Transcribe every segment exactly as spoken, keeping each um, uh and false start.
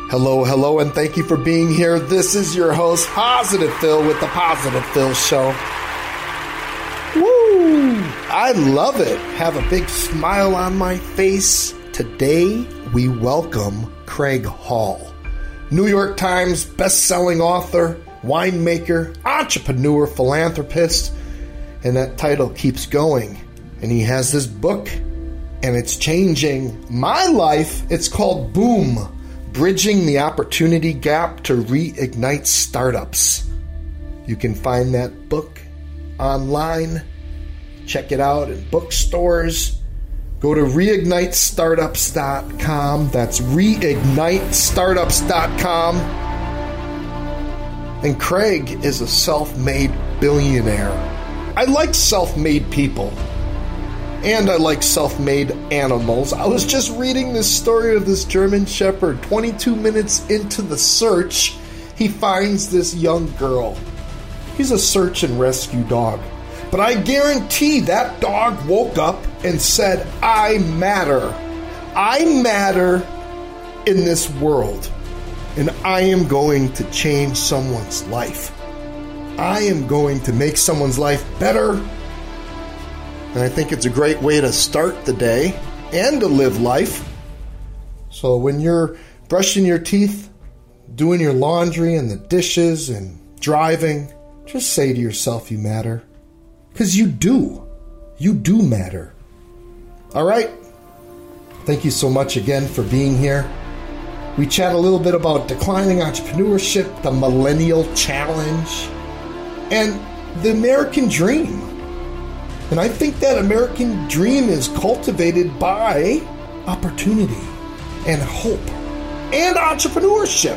Hello, hello, and thank you for being here. This is your host, Positive Phil, with the Positive Phil Show. Woo! I love it. Have a big smile on my face. Today, we welcome Craig Hall, New York Times best-selling author, winemaker, entrepreneur, philanthropist, and that title keeps going. And he has this book, and it's changing my life. It's called Boom, Bridging the Opportunity Gap to Reignite Startups. You can find that book online. Check it out in bookstores. Go to reignite startups dot com. That's reignite startups dot com. And Craig is a self-made billionaire. I like self-made people. And I like self-made animals. I was just reading this story of this German Shepherd. twenty-two minutes into the search, he finds this young girl. He's a search and rescue dog. But I guarantee that dog woke up and said, I matter. I matter in this world. And I am going to change someone's life. I am going to make someone's life better. And I think it's a great way to start the day and to live life. So when you're brushing your teeth, doing your laundry and the dishes and driving, just say to yourself, you matter. Because you do. You do matter. All right. Thank you so much again for being here. We chat a little bit about declining entrepreneurship, the Millennial Challenge, and the American Dream. And I think that American dream is cultivated by opportunity and hope and entrepreneurship.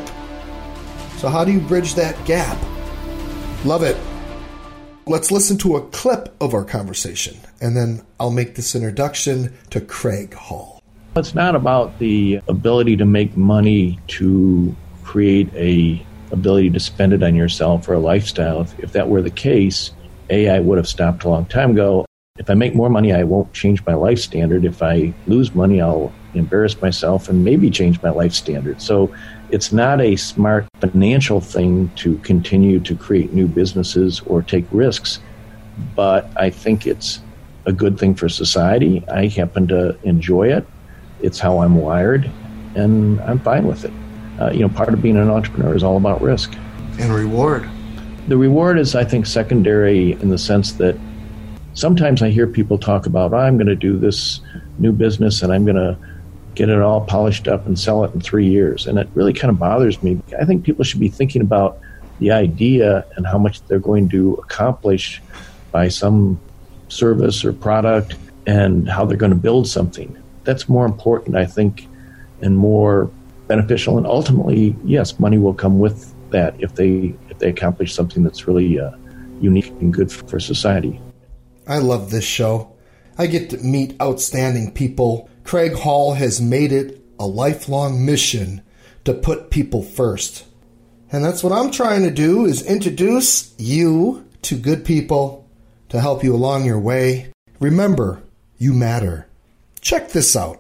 So how do you bridge that gap? Love it. Let's listen to a clip of our conversation, and then I'll make this introduction to Craig Hall. It's not about the ability to make money to create a ability to spend it on yourself or a lifestyle. If, if that were the case, A, I would have stopped a long time ago. If I make more money, I won't change my life standard. If I lose money, I'll embarrass myself and maybe change my life standard. So it's not a smart financial thing to continue to create new businesses or take risks, but I think it's a good thing for society. I happen to enjoy it. It's how I'm wired, and I'm fine with it. Uh, you know, part of being an entrepreneur is all about risk. And reward. The reward is, I think, secondary in the sense that sometimes I hear people talk about, oh, I'm going to do this new business and I'm going to get it all polished up and sell it in three years. And it really kind of bothers me. I think people should be thinking about the idea and how much they're going to accomplish by some service or product and how they're going to build something. That's more important, I think, and more beneficial. And ultimately, yes, money will come with that if they if they accomplish something that's really uh, unique and good for society. I love this show. I get to meet outstanding people. Craig Hall has made it a lifelong mission to put people first. And that's what I'm trying to do, is introduce you to good people to help you along your way. Remember, you matter. Check this out.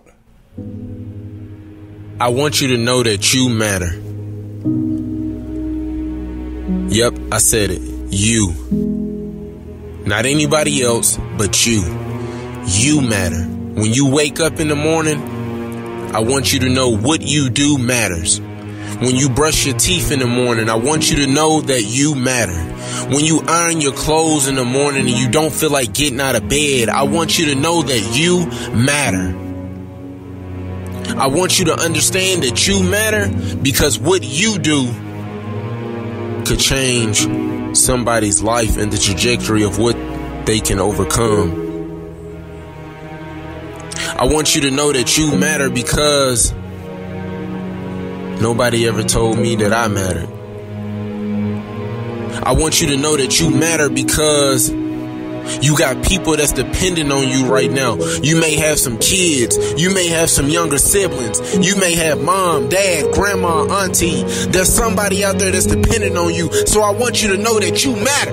I want you to know that you matter. Yep, I said it. You. Not anybody else, but you. You matter. When you wake up in the morning, I want you to know what you do matters. When you brush your teeth in the morning, I want you to know that you matter. When you iron your clothes in the morning and you don't feel like getting out of bed, I want you to know that you matter. I want you to understand that you matter because what you do could change somebody's life and the trajectory of what they can overcome. I want you to know that you matter because nobody ever told me that I mattered. I want you to know that you matter because you got people that's dependent on you right now. You may have some kids. You may have some younger siblings. You may have mom, dad, grandma, auntie. There's somebody out there that's dependent on you. So I want you to know that you matter.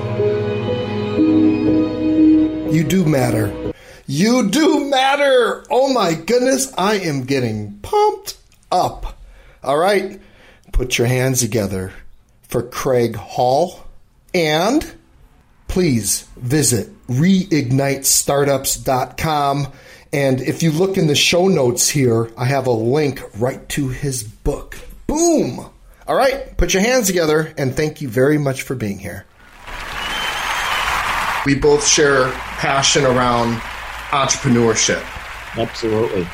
You do matter. You do matter. Oh my goodness. I am getting pumped up. All right. Put your hands together for Craig Hall. And please visit reignite startups dot com. And if you look in the show notes here, I have a link right to his book. Boom! All right, put your hands together, and thank you very much for being here. We both share passion around entrepreneurship. Absolutely.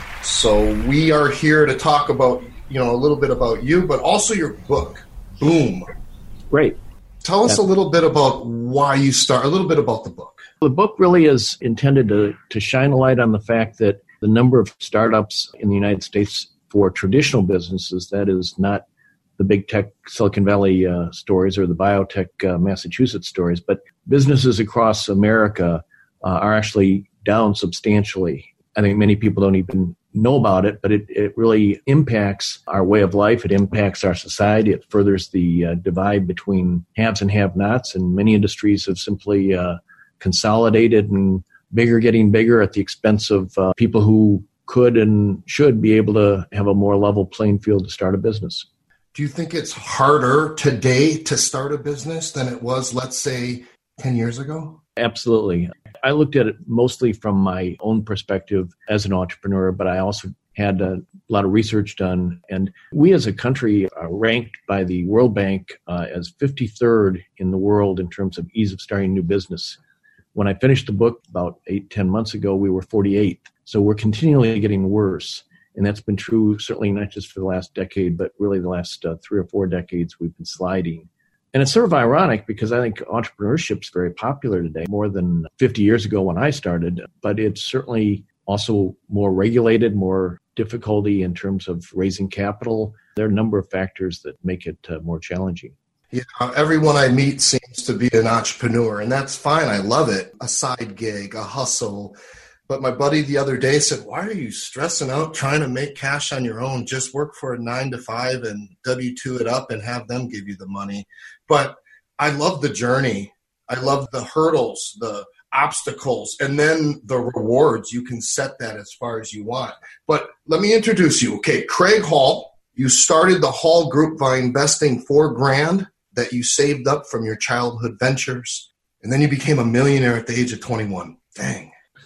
So we are here to talk about, you know, a little bit about you, but also your book, Boom. Great. Tell us a little bit about why you start, a little bit about the book. The book really is intended to, to shine a light on the fact that the number of startups in the United States for traditional businesses, that is not the big tech Silicon Valley uh, stories or the biotech uh, Massachusetts stories, but businesses across America uh, are actually down substantially. I think many people don't even know about it, but it, it really impacts our way of life. It impacts our society. It furthers the uh, divide between haves and have-nots, and many industries have simply uh, consolidated and bigger getting bigger at the expense of uh, people who could and should be able to have a more level playing field to start a business. Do you think it's harder today to start a business than it was, let's say, ten years ago? Absolutely. I looked at it mostly from my own perspective as an entrepreneur, but I also had a lot of research done. And we as a country are ranked by the World Bank uh, as fifty-third in the world in terms of ease of starting a new business. When I finished the book about eight, ten months ago, we were forty-eighth. So we're continually getting worse. And that's been true certainly not just for the last decade, but really the last uh, three or four decades we've been sliding. And it's sort of ironic because I think entrepreneurship is very popular today, more than fifty years ago when I started, but it's certainly also more regulated, more difficulty in terms of raising capital. There are a number of factors that make it uh, more challenging. Yeah, everyone I meet seems to be an entrepreneur, and that's fine. I love it. A side gig, a hustle. But my buddy the other day said, why are you stressing out trying to make cash on your own? Just work for a nine to five and W two it up and have them give you the money. But I love the journey. I love the hurdles, the obstacles, and then the rewards. You can set that as far as you want. But let me introduce you. Okay, Craig Hall. You started the Hall Group by investing four grand that you saved up from your childhood ventures. And then you became a millionaire at the age of twenty-one. Dang.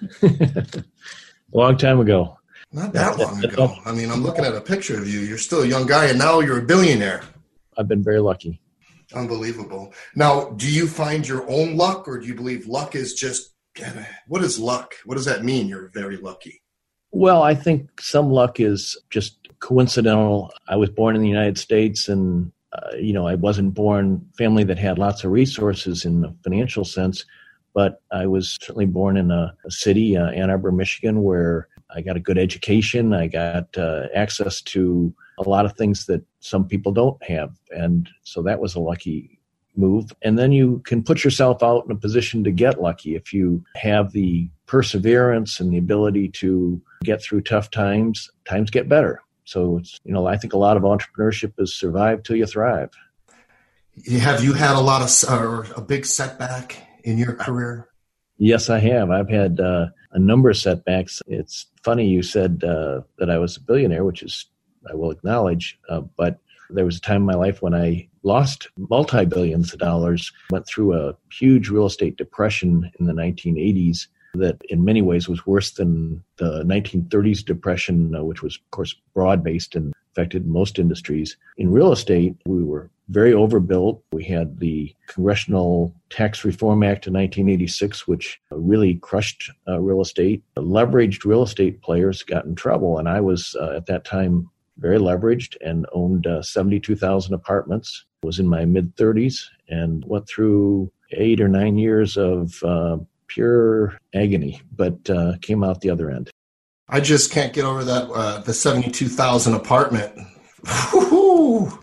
A long time ago. Not that long ago. I mean, I'm looking at a picture of you. You're still a young guy, and now you're a billionaire. I've been very lucky. Unbelievable. Now, do you find your own luck, or do you believe luck is just, what is luck? What does that mean, you're very lucky? Well, I think some luck is just coincidental. I was born in the United States, and, uh, you know, I wasn't born family that had lots of resources in the financial sense. But I was certainly born in a, a city, uh, Ann Arbor, Michigan, where I got a good education. I got uh, access to a lot of things that some people don't have. And so that was a lucky move. And then you can put yourself out in a position to get lucky if you have the perseverance and the ability to get through tough times. Times get better. So, it's, you know, I think a lot of entrepreneurship is survive till you thrive. Have you had a lot of, or a big setback in your career? Yes, I have. I've had uh, a number of setbacks. It's funny you said uh, that I was a billionaire, which is, I will acknowledge, uh, but there was a time in my life when I lost multi-billions of dollars, went through a huge real estate depression in the nineteen eighties that in many ways was worse than the nineteen thirties depression, uh, which was, of course, broad-based and affected most industries. In real estate, we were very overbuilt. We had the Congressional Tax Reform Act of nineteen eighty-six, which really crushed uh, real estate. Leveraged real estate players got in trouble, and I was uh, at that time very leveraged and owned uh, seventy-two thousand apartments. Was in my mid-thirties and went through eight or nine years of uh, pure agony, but uh, came out the other end. I just can't get over that, uh, the seventy-two thousand apartment. Woo-hoo!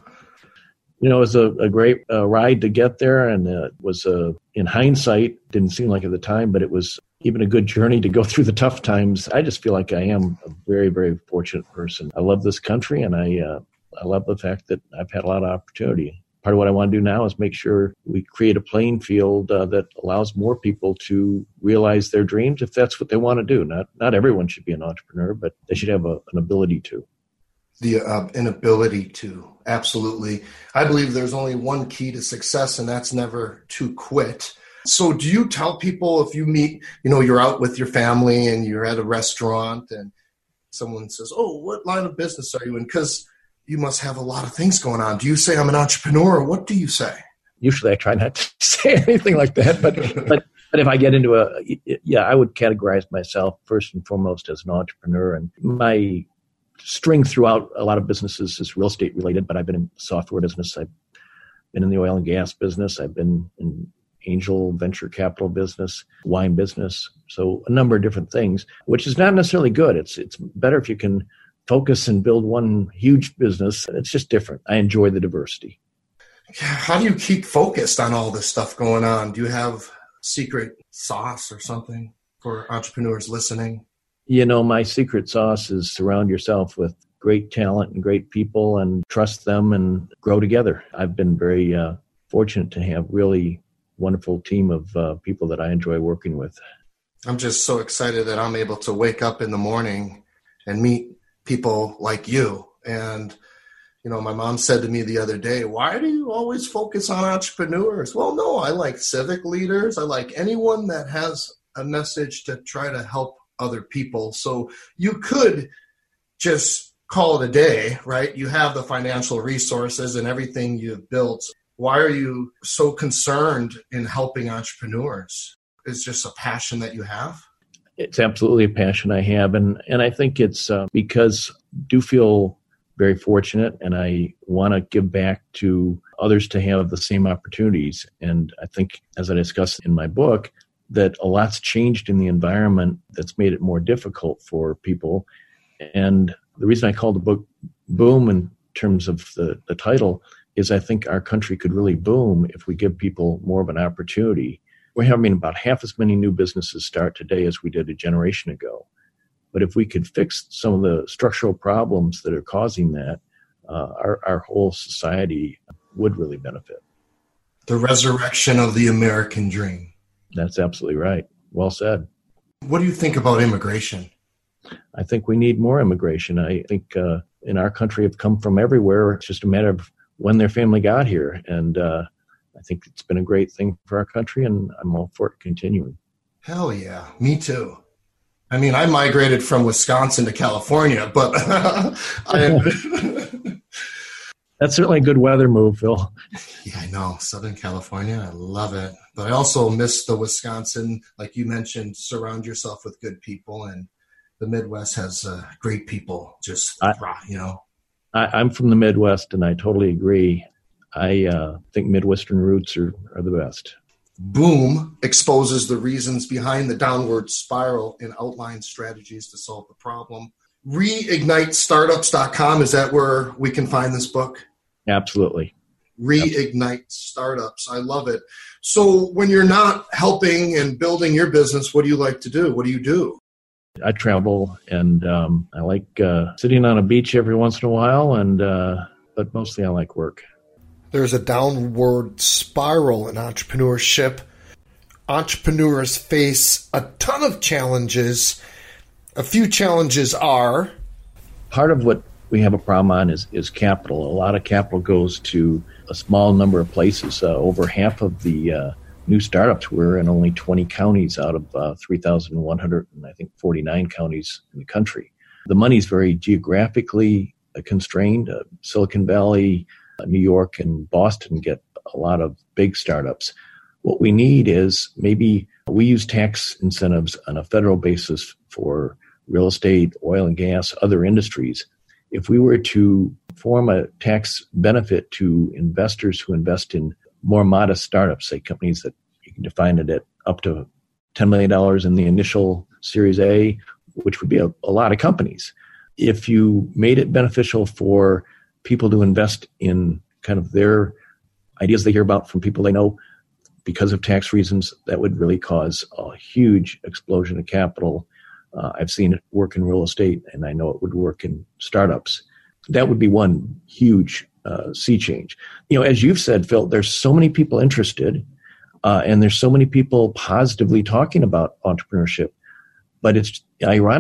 You know, it was a, a great uh, ride to get there, and uh, it was, uh, in hindsight, didn't seem like at the time, but it was even a good journey to go through the tough times. I just feel like I am a very, very fortunate person. I love this country, and I uh, I love the fact that I've had a lot of opportunity. Part of what I want to do now is make sure we create a playing field uh, that allows more people to realize their dreams if that's what they want to do. Not not everyone should be an entrepreneur, but they should have a, an ability to. The uh, inability to. Absolutely. I believe there's only one key to success, and that's never to quit. So do you tell people if you meet, you know, you're out with your family and you're at a restaurant and someone says, oh, what line of business are you in? Because you must have a lot of things going on. Do you say I'm an entrepreneur, or what do you say? Usually I try not to say anything like that, but but but if I get into a, yeah, I would categorize myself first and foremost as an entrepreneur. And my string throughout a lot of businesses is real estate related, but I've been in software business. I've been in the oil and gas business. I've been in angel venture capital business, wine business. So a number of different things, which is not necessarily good. It's it's better if you can focus and build one huge business. It's just different. I enjoy the diversity. How do you keep focused on all this stuff going on? Do you have secret sauce or something for entrepreneurs listening? You know, my secret sauce is surround yourself with great talent and great people and trust them and grow together. I've been very uh, fortunate to have really wonderful team of uh, people that I enjoy working with. I'm just so excited that I'm able to wake up in the morning and meet people like you. And, you know, my mom said to me the other day, why do you always focus on entrepreneurs? Well, no, I like civic leaders. I like anyone that has a message to try to help other people. So you could just call it a day, right? You have the financial resources and everything you've built. Why are you so concerned in helping entrepreneurs? It's just a passion that you have? It's absolutely a passion I have. And, and I think it's uh, because I do feel very fortunate and I want to give back to others to have the same opportunities. And I think, as I discussed in my book, that a lot's changed in the environment that's made it more difficult for people. And the reason I call the book Boom in terms of the, the title is I think our country could really boom if we give people more of an opportunity. We're having about half as many new businesses start today as we did a generation ago. But if we could fix some of the structural problems that are causing that, uh, our, our whole society would really benefit. The resurrection of the American dream. That's absolutely right. Well said. What do you think about immigration? I think we need more immigration. I think uh, in our country have come from everywhere. It's just a matter of when their family got here. And uh, I think it's been a great thing for our country, and I'm all for it continuing. Hell yeah. Me too. I mean, I migrated from Wisconsin to California, but I... That's certainly a good weather move, Phil. Yeah, I know. Southern California, I love it. But I also miss the Wisconsin, like you mentioned, surround yourself with good people. And the Midwest has uh, great people, just, I, you know. I, I'm from the Midwest, and I totally agree. I uh, think Midwestern roots are, are the best. Boom exposes the reasons behind the downward spiral and outlines strategies to solve the problem. reignite startups dot com, is that where we can find this book? Absolutely. Reignite Startups. I love it. So when you're not helping and building your business, what do you like to do? What do you do? I travel, and um, I like uh, sitting on a beach every once in a while, and uh, but mostly I like work. There's a downward spiral in entrepreneurship. Entrepreneurs face a ton of challenges. A few challenges are... Part of what we have a problem on is, is capital. A lot of capital goes to a small number of places. Uh, over half of the uh, new startups were in only twenty counties out of uh, three thousand one hundred, and I think forty-nine counties in the country. The money is very geographically uh, constrained. Uh, Silicon Valley, uh, New York, and Boston get a lot of big startups. What we need is maybe we use tax incentives on a federal basis for real estate, oil and gas, other industries. If we were to form a tax benefit to investors who invest in more modest startups, say companies that you can define it at up to ten million dollars in the initial Series A, which would be a, a lot of companies. If you made it beneficial for people to invest in kind of their ideas they hear about from people they know because of tax reasons, that would really cause a huge explosion of capital. Uh, I've seen it work in real estate, and I know it would work in startups. That would be one huge uh, sea change. You know, as you've said, Phil, there's so many people interested, uh, and there's so many people positively talking about entrepreneurship. But it's ironic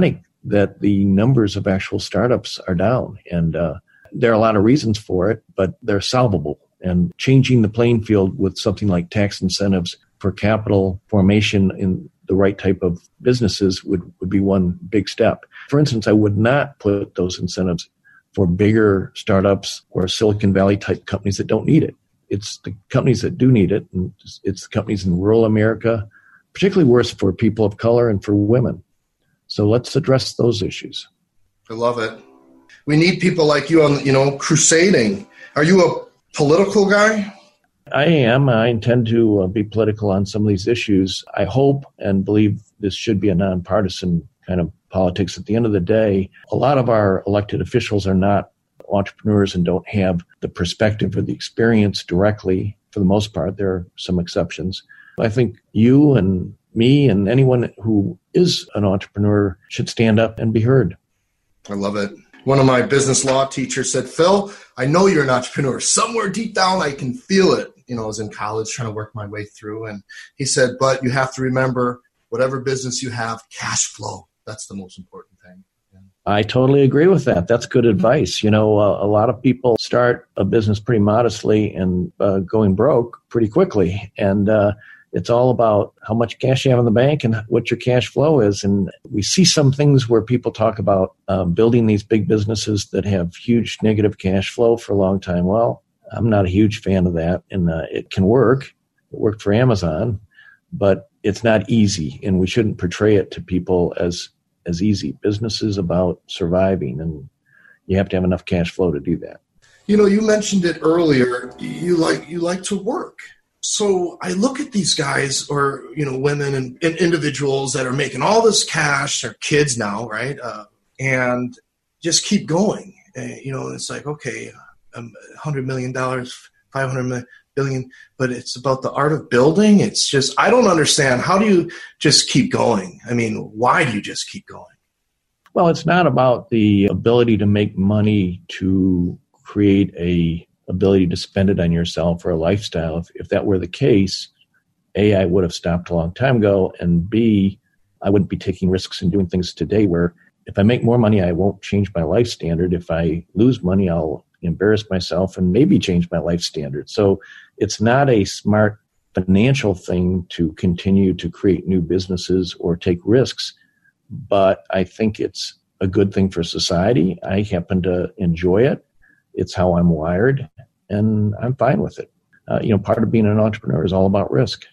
that the numbers of actual startups are down. And uh, there are a lot of reasons for it, but they're solvable. And changing the playing field with something like tax incentives for capital formation in the right type of businesses would, would be one big step. For instance, I would not put those incentives for bigger startups or Silicon Valley type companies that don't need it. It's the companies that do need it, and it's the companies in rural America, particularly worse for people of color and for women. So let's address those issues. I love it. We need people like you on, you know, crusading. Are you a political guy? I am. I intend to uh, be political on some of these issues. I hope and believe this should be a nonpartisan kind of politics. At the end of the day, a lot of our elected officials are not entrepreneurs and don't have the perspective or the experience directly. For the most part, there are some exceptions. I think you and me and anyone who is an entrepreneur should stand up and be heard. I love it. One of my business law teachers said, Phil, I know you're an entrepreneur. Somewhere deep down, I can feel it. You know, I was in college trying to work my way through. And he said, but you have to remember, whatever business you have, cash flow. That's the most important thing. Yeah. I totally agree with that. That's good advice. You know, uh, a lot of people start a business pretty modestly and uh, going broke pretty quickly. And uh, it's all about how much cash you have in the bank and what your cash flow is. And we see some things where people talk about uh, building these big businesses that have huge negative cash flow for a long time. Well, I'm not a huge fan of that. And uh, it can work. It worked for Amazon, but it's not easy. And we shouldn't portray it to people as, as easy. Business is about surviving, and you have to have enough cash flow to do that. You know, you mentioned it earlier. You like, you like to work. So I look at these guys or, you know, women and, and individuals that are making all this cash, or kids now, right? Uh, and just keep going. Uh, you know, it's like, okay, um, one hundred million dollars, five hundred billion, but it's about the art of building. It's just, I don't understand. How do you just keep going? I mean, why do you just keep going? Well, it's not about the ability to make money to create a ability to spend it on yourself or a lifestyle. If, if that were the case, A, I would have stopped a long time ago, and B, I wouldn't be taking risks and doing things today where if I make more money, I won't change my life standard. If I lose money, I'll embarrass myself and maybe change my life standard. So it's not a smart financial thing to continue to create new businesses or take risks, but I think it's a good thing for society. I happen to enjoy it. It's how I'm wired, and I'm fine with it. Uh, you know, part of being an entrepreneur is all about risk.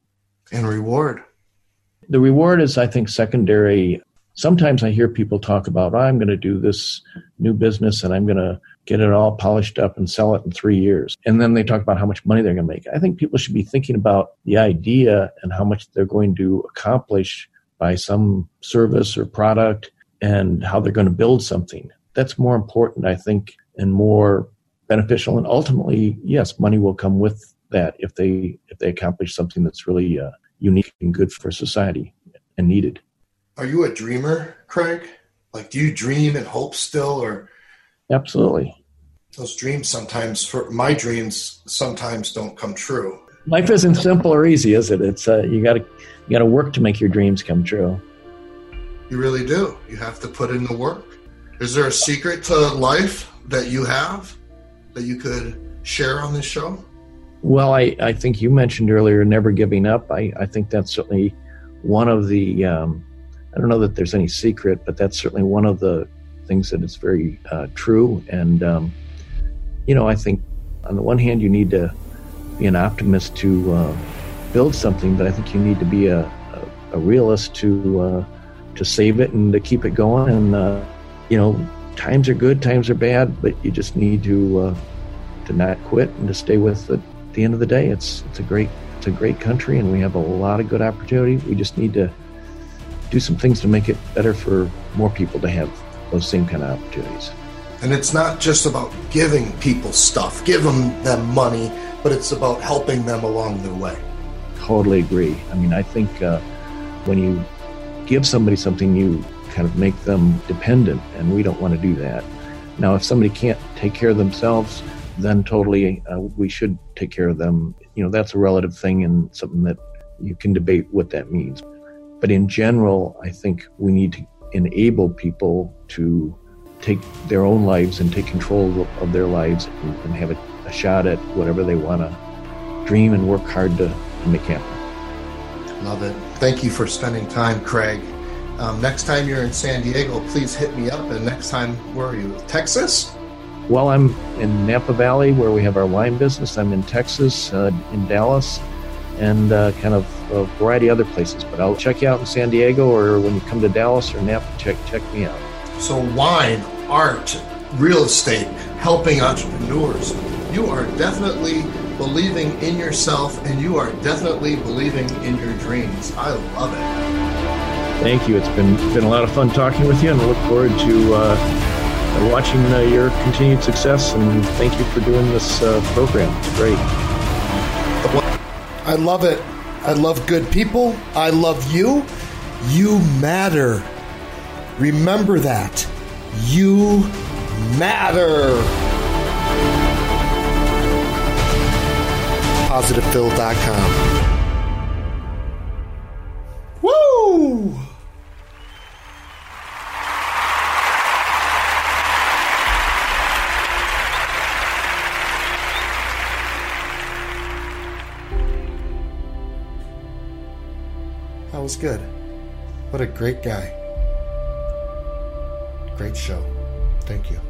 And reward. The reward is, I think, secondary. Sometimes I hear people talk about, oh, I'm going to do this new business and I'm going to get it all polished up and sell it in three years. And then they talk about how much money they're going to make. I think people should be thinking about the idea and how much they're going to accomplish by some service or product and how they're going to build something. That's more important, I think, and more beneficial. And ultimately, yes, money will come with that if they if they accomplish something that's really uh, unique and good for society and needed. Are you a dreamer, Craig? Like, do you dream and hope still, or? Absolutely. Those dreams sometimes, for my dreams, sometimes don't come true. Life isn't simple or easy, is it? It's uh, you got to you got to work to make your dreams come true. You really do. You have to put in the work. Is there a secret to life that you have that you could share on this show? Well, I, I think you mentioned earlier never giving up. I, I think that's certainly one of the, um, I don't know that there's any secret, but that's certainly one of the things that is very uh, true. And, um, you know, I think on the one hand, you need to be an optimist to uh, build something, but I think you need to be a, a, a realist to uh, to save it and to keep it going. And, uh, you know, times are good, times are bad, but you just need to uh, to not quit and to stay with it. At the end of the day, it's it's a great it's a great country, and we have a lot of good opportunity. We just need to do some things to make it better for more people to have those same kind of opportunities. And it's not just about giving people stuff, giving them money, but it's about helping them along their way. Totally agree. I mean, I think uh, when you give somebody something, you kind of make them dependent, and we don't want to do that. Now, if somebody can't take care of themselves, then totally uh, we should take care of them. You know, that's a relative thing and something that you can debate what that means. But in general, I think we need to enable people to take their own lives and take control of their lives and, and have a, a shot at whatever they want to dream and work hard to, to make happen. Love it. Thank you for spending time, Craig. Um, next time you're in San Diego, please hit me up. And next time, where are you? Texas? Well, I'm in Napa Valley where we have our wine business. I'm in Texas, uh, in Dallas, and uh, kind of a variety of other places. But I'll check you out in San Diego, or when you come to Dallas or Napa, check check me out. So wine, art, real estate, helping entrepreneurs. You are definitely believing in yourself, and you are definitely believing in your dreams. I love it. Thank you. It's been been a lot of fun talking with you, and I look forward to uh, watching uh, your continued success. And thank you for doing this uh, program. It's great. I love it. I love good people. I love you. You matter. Remember that. You matter. positive phil dot com. Woo! That was good. What a great guy. Great show. Thank you.